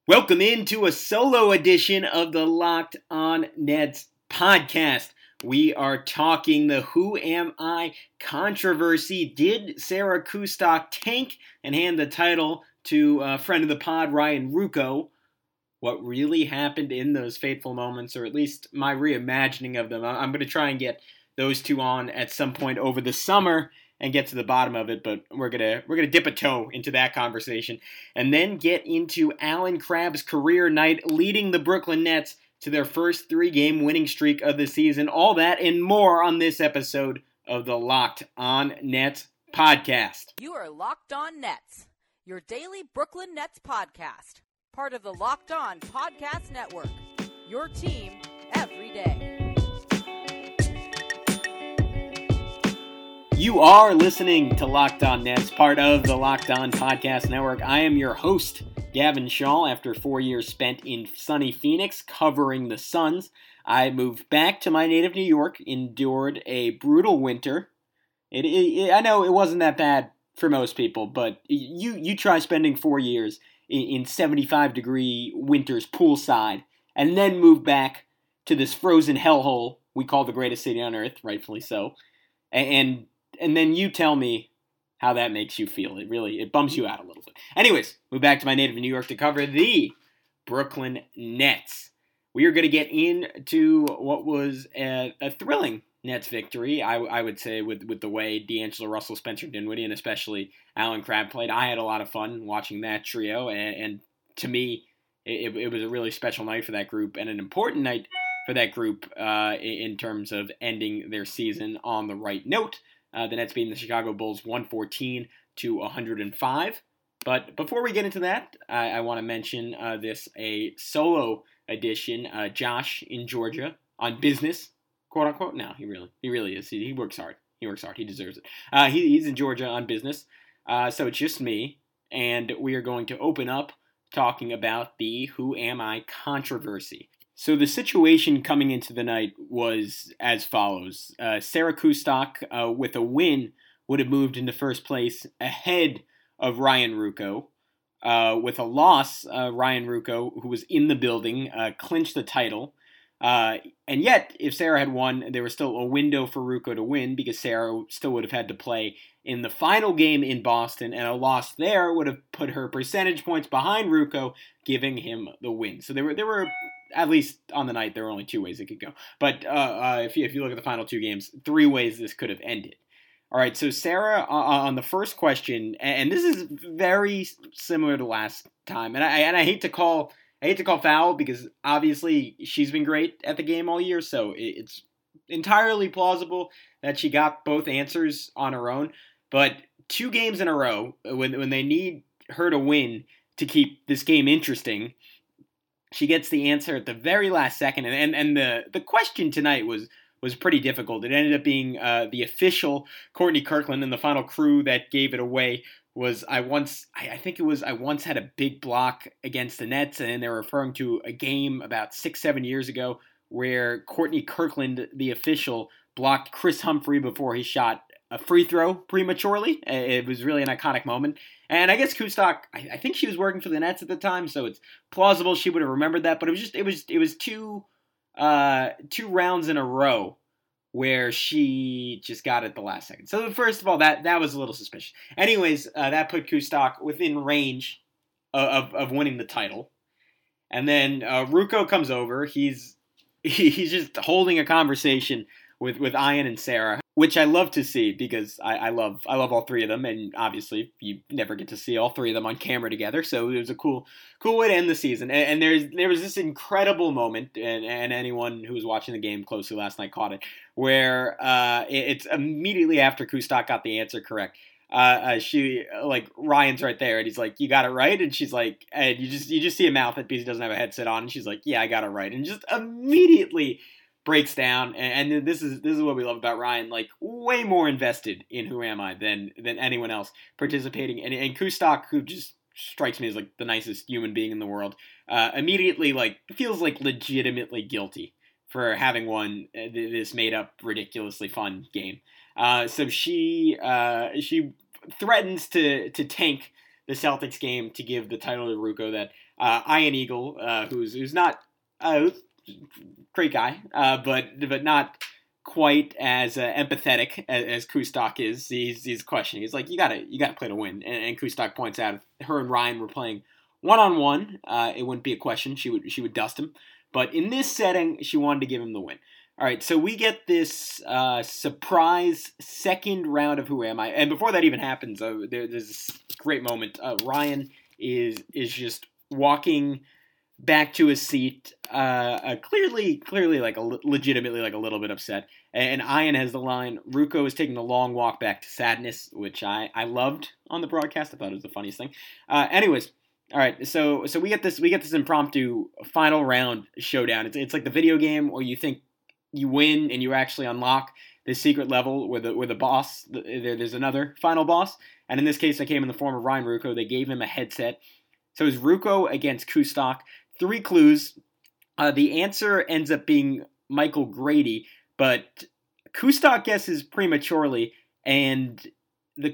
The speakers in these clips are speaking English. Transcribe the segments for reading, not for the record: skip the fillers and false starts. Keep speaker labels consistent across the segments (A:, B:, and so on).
A: Welcome into a solo edition of the Locked On Nets podcast. We are talking the Who Am I controversy. Did Sarah Kustok tank and hand the title to a friend of the pod, Ryan Ruocco? What really happened in those fateful moments, or at least my reimagining of them. I'm going to try and get those two on at some point over the summer and get to the bottom of it, but we're gonna dip a toe into that conversation and then get into Allen Crabbe's career night leading the Brooklyn Nets to their first 3-game winning streak of the season. All that and more on this episode of the Locked On Nets podcast.
B: You are Locked On Nets, your daily Brooklyn Nets podcast, part of the Locked On Podcast Network, your team every day.
A: You are listening to Locked On Nets, part of the Locked On Podcast Network. I am your host, Gavin Shaw. After 4 years spent in sunny Phoenix covering the Suns, I moved back to my native New York, endured a brutal winter. I know it wasn't that bad for most people, but you try spending 4 years in 75-degree winters poolside, and then move back to this frozen hellhole we call the greatest city on earth, rightfully so, and then you tell me how that makes you feel. It bums you out a little bit. Anyways, move back to my native New York to cover the Brooklyn Nets. We are going to get into what was a thrilling Nets victory, I would say, with the way D'Angelo Russell, Spencer Dinwiddie, and especially Allen Crabbe played. I had a lot of fun watching that trio, and to me, it was a really special night for that group and an important night for that group in terms of ending their season on the right note. The Nets beating the Chicago Bulls 114-105. But before we get into that, I want to mention a solo edition. Josh in Georgia on business, quote unquote. No, he really is. He works hard. He works hard. He deserves it. He's in Georgia on business. So it's just me, and we are going to open up talking about the Who Am I controversy. So the situation coming into the night was as follows. Sarah Kustok, with a win, would have moved into first place ahead of Ryan Ruocco. With a loss, Ryan Ruocco, who was in the building, clinched the title. And yet, if Sarah had won, there was still a window for Ruocco to win because Sarah still would have had to play in the final game in Boston, and a loss there would have put her percentage points behind Ruocco, giving him the win. So there were at least on the night, there were only two ways it could go. But if you look at the final two games, 3 ways this could have ended. All right, so Sarah, on the first question, and this is very similar to last time, and I hate to call foul because obviously she's been great at the game all year, so it's entirely plausible that she got both answers on her own. But 2 games in a row, when they need her to win to keep this game interesting, she gets the answer at the very last second, and the question tonight was pretty difficult. It ended up being the official Courtney Kirkland, and the final crew that gave it away was I once had a big block against the Nets, and they're referring to a game about 6-7 years ago where Courtney Kirkland, the official, blocked Chris Humphrey before he shot a free throw prematurely. It was really an iconic moment. And I guess Kustok, I think she was working for the Nets at the time, so it's plausible she would have remembered that. But it was two rounds in a row where she just got it at the last second. So first of all, that was a little suspicious. Anyways, that put Kustok within range of winning the title. And then Ruocco comes over. He's just holding a conversation with Ian and Sarah, which I love to see because I love all 3 of them, and obviously you never get to see all 3 of them on camera together, so it was a cool way to end the season. And there was this incredible moment, and anyone who was watching the game closely last night caught it, where it's immediately after Kustok got the answer correct. She Ryan's right there, and he's like, "You got it right," and she's like, and you just see a mouth that because he doesn't have a headset on, and she's like, "Yeah, I got it right," and just immediately breaks down, and this is what we love about Ryan, like way more invested in Who Am I than anyone else participating, and Kustok, who just strikes me as like the nicest human being in the world, immediately like feels like legitimately guilty for having won this made up ridiculously fun game. So she threatens to tank the Celtics game to give the title to Ruocco that Ian Eagle, who's not great guy, but not quite as empathetic as Kustok is. He's questioning. He's like, you gotta play to win. And Kustok points out if her and Ryan were playing one-on-one, it wouldn't be a question. She would dust him. But in this setting, she wanted to give him the win. All right, so we get this surprise second round of Who Am I? And before that even happens, there's this great moment. Ryan is just walking back to his seat, clearly, like legitimately, like a little bit upset. And Ian has the line, Ruocco is taking the long walk back to sadness, which I loved on the broadcast. I thought it was the funniest thing. Anyways, all right, so we get this impromptu final round showdown. It's like the video game where you think you win and you actually unlock this secret level where the boss, there's another final boss. And in this case, it came in the form of Ryan Ruocco. They gave him a headset. So it's Ruocco against Kustok. 3 clues. The answer ends up being Michael Grady, but Kustok guesses prematurely, and the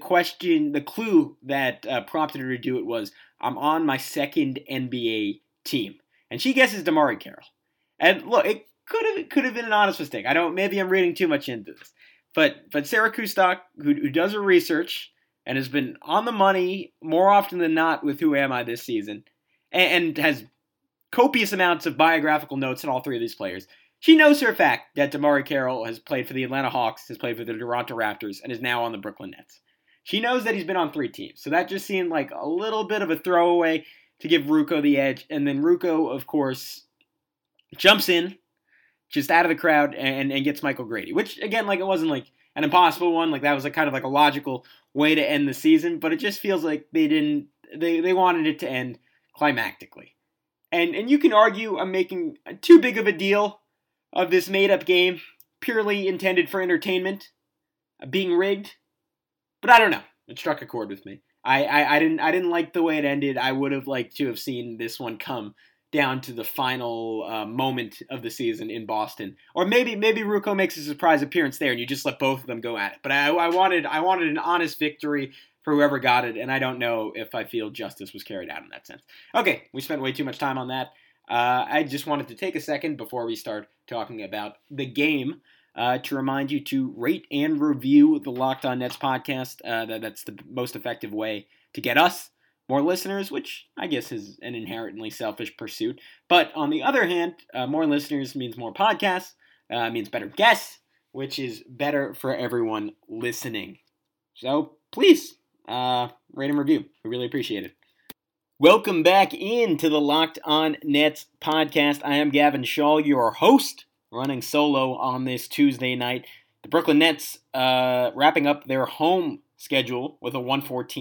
A: clue that prompted her to do it was, I'm on my second NBA team. And she guesses DeMarre Carroll. And look, it could have been an honest mistake. Maybe I'm reading too much into this. But Sarah Kustok, who does her research and has been on the money more often than not with Who Am I this season, and has copious amounts of biographical notes on all 3 of these players, she knows for a fact that DeMarre Carroll has played for the Atlanta Hawks, has played for the Toronto Raptors, and is now on the Brooklyn Nets. She knows that he's been on 3 teams, so that just seemed like a little bit of a throwaway to give Ruocco the edge. And then Ruocco, of course, jumps in, just out of the crowd, and gets Michael Grady, which, again, like, it wasn't like an impossible one. Like, that was like kind of like a logical way to end the season, but it just feels like they wanted it to end climactically. And you can argue I'm making too big of a deal of this made-up game, purely intended for entertainment, being rigged, but I don't know. It struck a chord with me. I didn't like the way it ended. I would have liked to have seen this one come down to the final moment of the season in Boston, or maybe Ruocco makes a surprise appearance there, and you just let both of them go at it. But I wanted an honest victory for whoever got it, and I don't know if I feel justice was carried out in that sense. Okay, we spent way too much time on that. I just wanted to take a second before we start talking about the game to remind you to rate and review the Locked On Nets podcast. That's the most effective way to get us more listeners, which I guess is an inherently selfish pursuit. But on the other hand, more listeners means more podcasts, means better guests, which is better for everyone listening. So please, rate and review. We really appreciate it. Welcome back into the Locked On Nets podcast. I am Gavin Shaw, your host, running solo on this Tuesday night. The Brooklyn Nets wrapping up their home schedule with a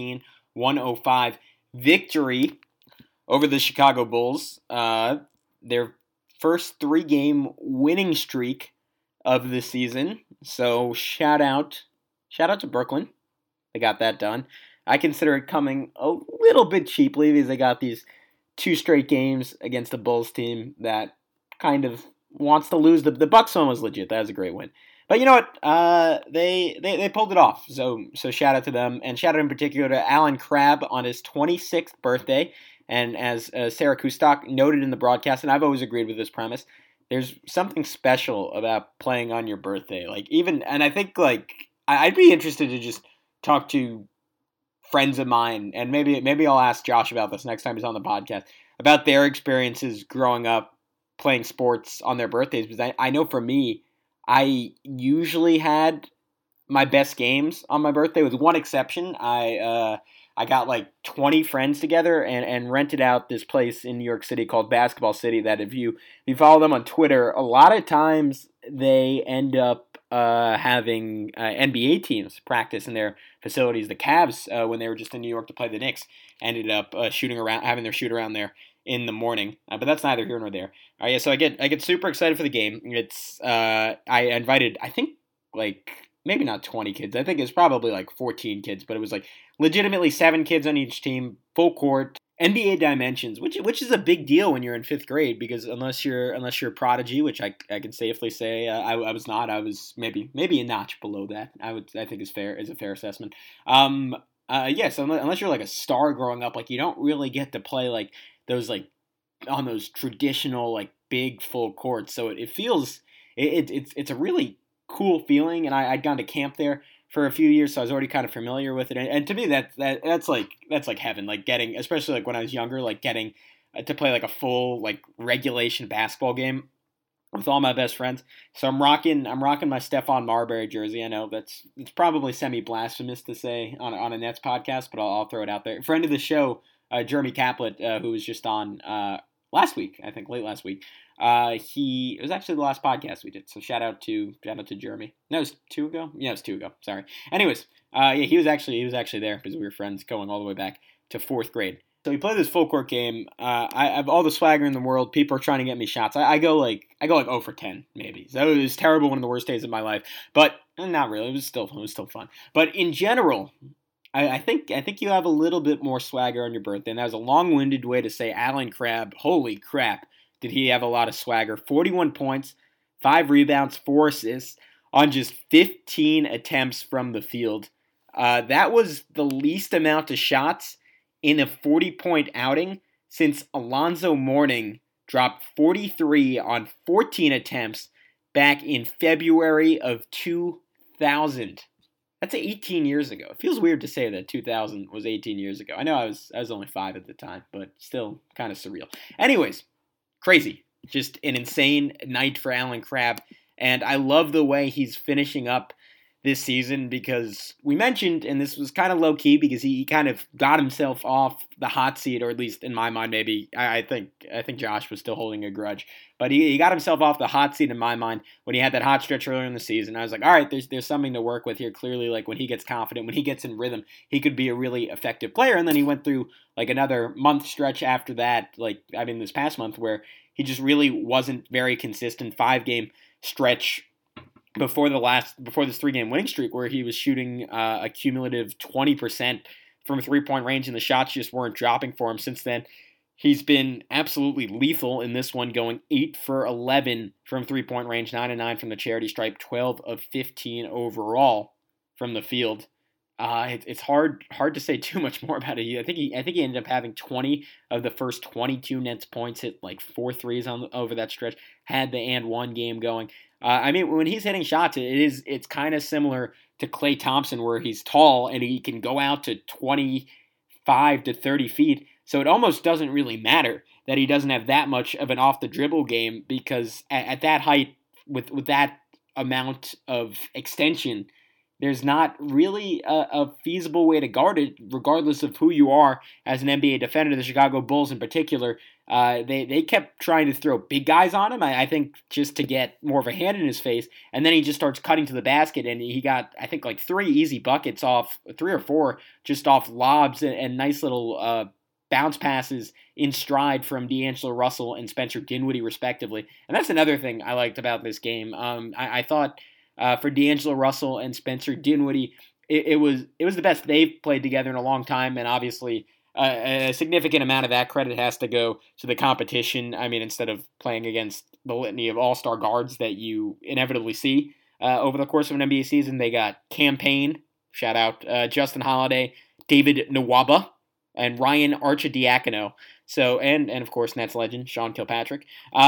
A: 114-105 victory over the Chicago Bulls. Their first 3-game winning streak of the season. So shout out to Brooklyn. They got that done. I consider it coming a little bit cheaply because they got these 2 straight games against the Bulls team that kind of wants to lose. The Bucks one was legit. That was a great win. But you know what? They pulled it off. So shout out to them, and shout out in particular to Alan Crabb on his 26th birthday. And as Sarah Kustok noted in the broadcast, and I've always agreed with this premise, there's something special about playing on your birthday. And I think I'd be interested to just talk to friends of mine, and maybe I'll ask Josh about this next time he's on the podcast, about their experiences growing up playing sports on their birthdays. Because I know for me, I usually had my best games on my birthday, with one exception. I got like 20 friends together and rented out this place in New York City called Basketball City, that if you follow them on Twitter, a lot of times they end up having NBA teams practice in their facilities. The Cavs, when they were just in New York to play the Knicks, ended up having their shoot around there in the morning. But that's neither here nor there. So I get super excited for the game. It's I invited, I think, like maybe not 20 kids. I think it's probably like 14 kids, but it was like legitimately 7 kids on each team, full court, NBA dimensions, which is a big deal when you're in 5th grade, because unless you're a prodigy, which I can safely say I was not. I was maybe a notch below that. I think is a fair assessment. Yeah, so unless you're like a star growing up, like you don't really get to play like those like on those traditional like big full courts. So it feels it's a really cool feeling, and I'd gone to camp there for a few years, so I was already kind of familiar with it. And to me, that's like heaven. Like getting, especially like when I was younger, like getting to play like a full like regulation basketball game with all my best friends. So I'm rocking my Stephon Marbury jersey. I know it's probably semi blasphemous to say on a Nets podcast, but I'll throw it out there. Friend of the show, Jeremy Caplet, who was just on last week, I think late last week. It was actually the last podcast we did. So shout out to Jeremy. No, it was 2 ago. Yeah, it was 2 ago. Sorry. Anyways, yeah, he was actually there because we were friends going all the way back to 4th grade. So we play this full court game. I have all the swagger in the world. People are trying to get me shots. I go like 0 for 10 maybe. So it was terrible. One of the worst days of my life. But not really. It was still fun. But in general, I think you have a little bit more swagger on your birthday. And that was a long-winded way to say Allen Crabbe. Holy crap, did he have a lot of swagger? 41 points, 5 rebounds, 4 assists on just 15 attempts from the field. That was the least amount of shots in a 40-point outing since Alonzo Mourning dropped 43 on 14 attempts back in February of 2000. That's 18 years ago. It feels weird to say that 2000 was 18 years ago. I know I was only 5 at the time, but still kind of surreal. Anyways, crazy. Just an insane night for Allen Crabbe. And I love the way he's finishing up this season because we mentioned, and this was kind of low-key because he kind of got himself off the hot seat, or at least in my mind maybe. I think Josh was still holding a grudge. But he got himself off the hot seat in my mind when he had that hot stretch earlier in the season. I was like, all right, there's something to work with here. Clearly, like when he gets confident, when he gets in rhythm, he could be a really effective player. And then he went through like another month stretch after that, this past month where he just really wasn't very consistent. 5-game stretch before this 3-game winning streak where he was shooting a cumulative 20% from 3-point range and the shots just weren't dropping for him. Since then, he's been absolutely lethal in this one, going 8 for 11 from 3-point range, 9 of 9 from the charity stripe, 12 of 15 overall from the field. It's hard to say too much more about it. I think he ended up having 20 of the first 22 Nets points, hit like 4 threes over that stretch, had the and one game going. When he's hitting shots, it's kind of similar to Klay Thompson, where he's tall and he can go out to 25 to 30 feet. So it almost doesn't really matter that he doesn't have that much of an off the dribble game, because at that height, with that amount of extension, there's not really a feasible way to guard it, regardless of who you are as an NBA defender. The Chicago Bulls in particular, they kept trying to throw big guys on him, I think just to get more of a hand in his face, and then he just starts cutting to the basket, and he got, I think, like 3 easy buckets off, 3 or 4, just off lobs and nice little bounce passes in stride from D'Angelo Russell and Spencer Dinwiddie, respectively. And that's another thing I liked about this game. I thought for D'Angelo Russell and Spencer Dinwiddie, it was the best they've played together in a long time, and obviously a significant amount of that credit has to go to the competition. Instead of playing against the litany of all-star guards that you inevitably see over the course of an NBA season, they got Cam Payne, shout out Justin Holiday, David Nwaba, and Ryan Arcidiacono. So, and of course, Nets legend Sean Kilpatrick.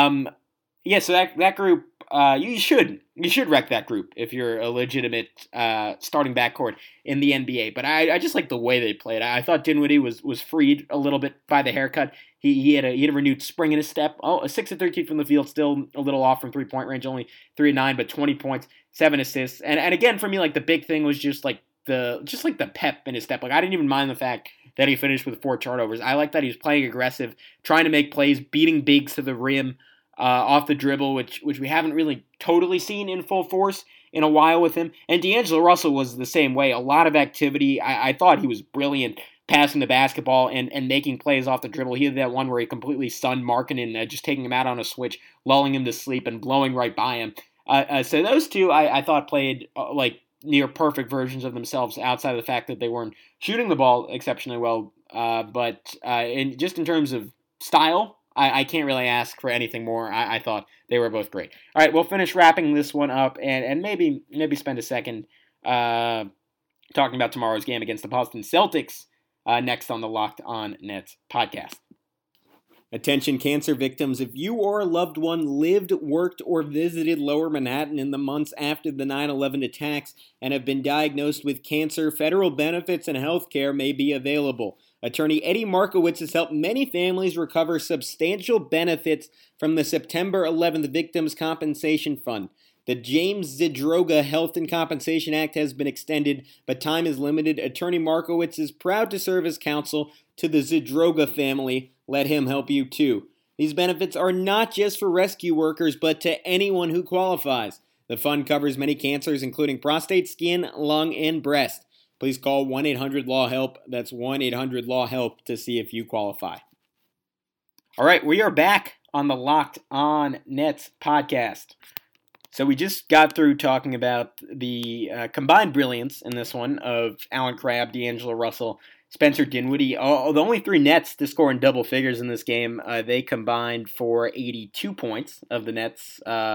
A: So that group, you should wreck that group if you're a legitimate starting backcourt in the NBA. But I just like the way they played. I thought Dinwiddie was freed a little bit by the haircut. He had a renewed spring in his step. A 6 of 13 from the field, still a little off from 3-point range, only 3 of 9, but 20 points, 7 assists. And again, for me, like the big thing was just like the pep in his step. Like I didn't even mind the fact that he finished with 4 turnovers. I like that he was playing aggressive, trying to make plays, beating bigs to the rim off the dribble, which we haven't really totally seen in full force in a while with him. And D'Angelo Russell was the same way. A lot of activity. I thought he was brilliant passing the basketball and making plays off the dribble. He had that one where he completely stunned Markkanen, just taking him out on a switch, lulling him to sleep, and blowing right by him. So those two I thought played like near perfect versions of themselves, outside of the fact that they weren't shooting the ball exceptionally well. But in terms of style, I can't really ask for anything more. I thought they were both great. All right, we'll finish wrapping this one up and maybe spend a second talking about tomorrow's game against the Boston Celtics next on the Locked On Nets podcast. Attention cancer victims, if you or a loved one lived, worked, or visited Lower Manhattan in the months after the 9/11 attacks and have been diagnosed with cancer, federal benefits and health care may be available. Attorney Eddie Markowitz has helped many families recover substantial benefits from the September 11th Victims Compensation Fund. The James Zidroga Health and Compensation Act has been extended, but time is limited. Attorney Markowitz is proud to serve as counsel to the Zidroga family. Let him help you too. These benefits are not just for rescue workers, but to anyone who qualifies. The fund covers many cancers, including prostate, skin, lung, and breast. Please call 1-800-LAW-HELP. That's 1-800-LAW-HELP to see if you qualify. All right, we are back on the Locked On Nets podcast. So we just got through talking about the combined brilliance in this one of Allen Crabbe, D'Angelo Russell, Spencer Dinwiddie. The only three Nets to score in double figures in this game. They combined for 82 points of the Nets,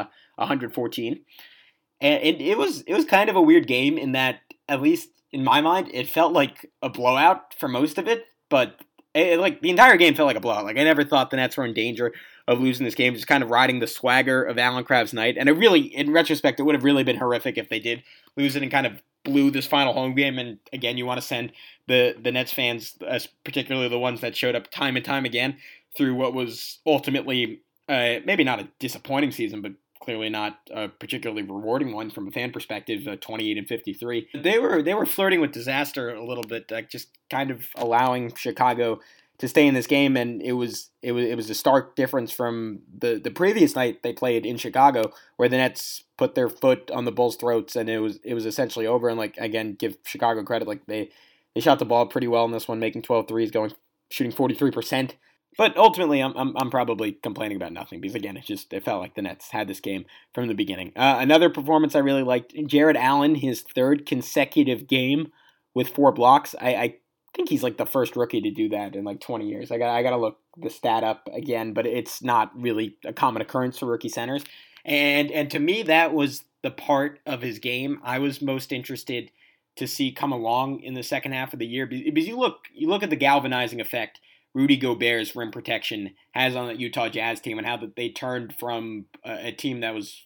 A: 114. And it was kind of a weird game in that, at least in my mind, it felt like a blowout for most of it. But the entire game felt like a blowout. Like I never thought the Nets were in danger of losing this game, just kind of riding the swagger of Allen Crabbe's night. And it really, in retrospect, it would have really been horrific if they did lose it and kind of blew this final home game. And again, you want to send the Nets fans, particularly the ones that showed up time and time again, through what was ultimately maybe not a disappointing season, but clearly not a particularly rewarding one from a fan perspective, 28-53. They were flirting with disaster a little bit, just kind of allowing Chicago to stay in this game, and it was a stark difference from the previous night they played in Chicago, where the Nets put their foot on the Bulls' throats, and it was essentially over. And again, give Chicago credit, they shot the ball pretty well in this one, making 12 threes, shooting 43%. But ultimately, I'm probably complaining about nothing because again, it felt like the Nets had this game from the beginning. Another performance I really liked: Jarrett Allen, his third consecutive game with 4 blocks. I think he's the first rookie to do that in 20 years. I gotta look the stat up again, but it's not really a common occurrence for rookie centers. And to me, that was the part of his game I was most interested to see come along in the second half of the year, because you look at the galvanizing effect Rudy Gobert's rim protection has on the Utah Jazz team, and how they turned from a team that was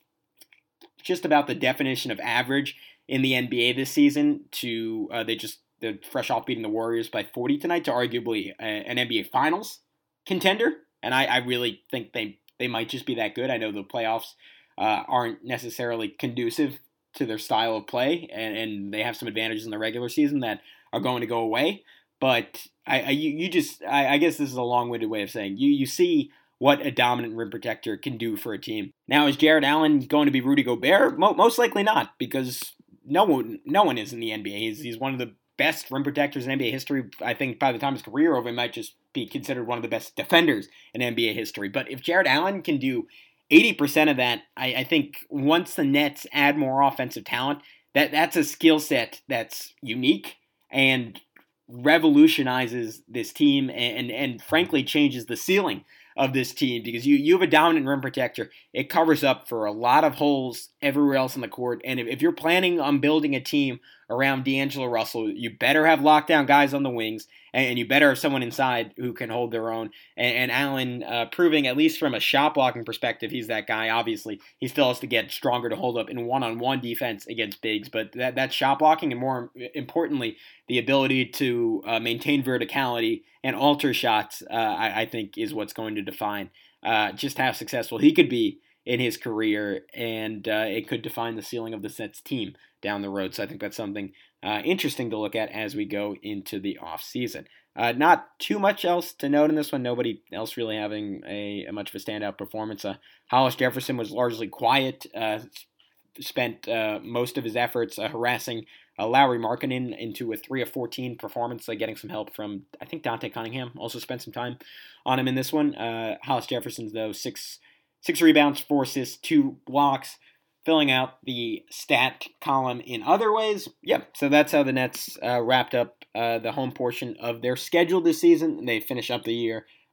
A: just about the definition of average in the NBA this season to they're fresh off beating the Warriors by 40 tonight to arguably an NBA Finals contender. And I really think they might just be that good. I know the playoffs aren't necessarily conducive to their style of play, and they have some advantages in the regular season that are going to go away. But I guess this is a long-winded way of saying you see what a dominant rim protector can do for a team. Now, is Jarrett Allen going to be Rudy Gobert? Most likely not, because no one is in the NBA. He's one of the best rim protectors in NBA history. I think by the time his career over, he might just be considered one of the best defenders in NBA history. But if Jarrett Allen can do 80% of that, I think once the Nets add more offensive talent, that's a skill set that's unique and revolutionizes this team and frankly changes the ceiling of this team, because you have a dominant rim protector. It covers up for a lot of holes everywhere else in the court. And if you're planning on building a team around D'Angelo Russell, you better have lockdown guys on the wings, and you better have someone inside who can hold their own. And Allen proving, at least from a shot blocking perspective, he's that guy. Obviously, he still has to get stronger to hold up in one-on-one defense against bigs, but that shot blocking, and more importantly, the ability to maintain verticality and alter shots, I think is what's going to define just how successful he could be in his career, and it could define the ceiling of the Nets team down the road. So I think that's something interesting to look at as we go into the offseason. Not too much else to note in this one. Nobody else really having a much of a standout performance. Hollis Jefferson was largely quiet, spent most of his efforts harassing Lauri Markkanen into a 3 of 14 performance, getting some help from, I think, Dante Cunningham also spent some time on him in this one. Hollis Jefferson's, though, 6 rebounds, 4 assists, 2 blocks, filling out the stat column in other ways. Yep, so that's how the Nets wrapped up the home portion of their schedule this season. They finish up the year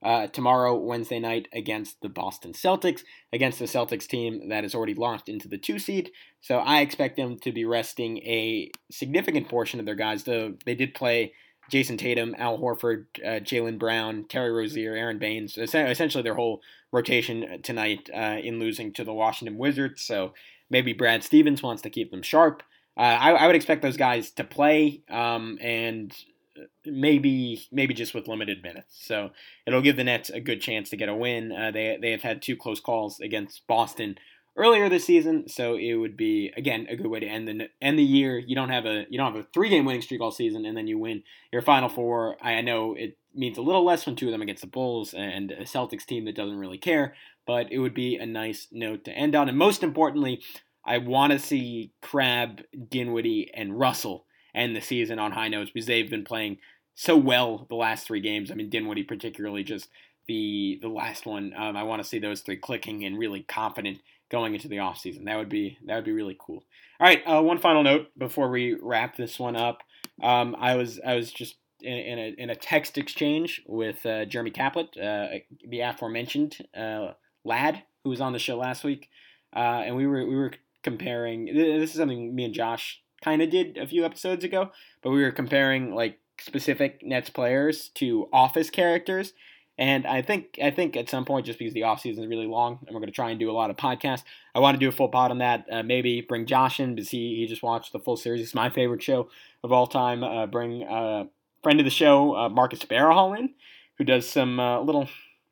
A: tomorrow, Wednesday night, against the Boston Celtics, against the Celtics team that is already locked into the 2 seed. So I expect them to be resting a significant portion of their guys, though they did play Jason Tatum, Al Horford, Jaylen Brown, Terry Rozier, Aaron Baines, essentially their whole rotation tonight in losing to the Washington Wizards. So maybe Brad Stevens wants to keep them sharp. I would expect those guys to play, and maybe just with limited minutes. So it'll give the Nets a good chance to get a win. They have had 2 close calls against Boston earlier this season, so it would be, again, a good way to end the year. You don't have a 3-game winning streak all season, and then you win your Final Four. I know it means a little less when 2 of them against the Bulls and a Celtics team that doesn't really care, but it would be a nice note to end on. And most importantly, I want to see Crabbe, Dinwiddie, and Russell end the season on high notes because they've been playing so well the last 3 games. I mean, Dinwiddie particularly, just the last one. I want to see those 3 clicking and really confident going into the offseason. That would be really cool. All right, one final note before we wrap this one up. I was just in a text exchange with Jeremy Caplet, the aforementioned lad who was on the show last week, and we were comparing. This is something me and Josh kind of did a few episodes ago, but we were comparing like specific Nets players to Office characters. And I think at some point, just because the offseason is really long and we're going to try and do a lot of podcasts, I want to do a full pod on that. Maybe bring Josh in because he just watched the full series. It's my favorite show of all time. Bring a friend of the show, Marcus Barahall, in, who does some little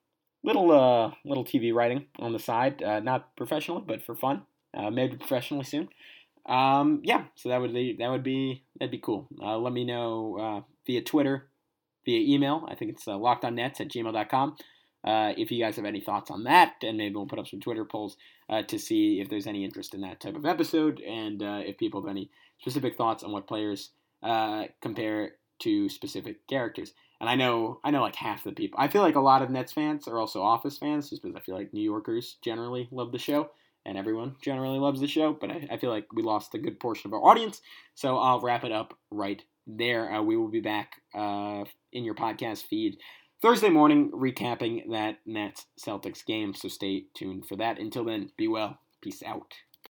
A: TV writing on the side, not professionally, but for fun. Maybe professionally soon. So that'd be cool. Let me know via Twitter, via email. I think it's lockedonnets@gmail.com. If you guys have any thoughts on that, and maybe we'll put up some Twitter polls to see if there's any interest in that type of episode, and if people have any specific thoughts on what players compare to specific characters. And I know like half the people. I feel like a lot of Nets fans are also Office fans, just because I feel like New Yorkers generally love the show. And everyone generally loves the show, but I feel like we lost a good portion of our audience, so I'll wrap it up right there. We will be back in your podcast feed Thursday morning recapping that Nets-Celtics game, so stay tuned for that. Until then, be well. Peace out.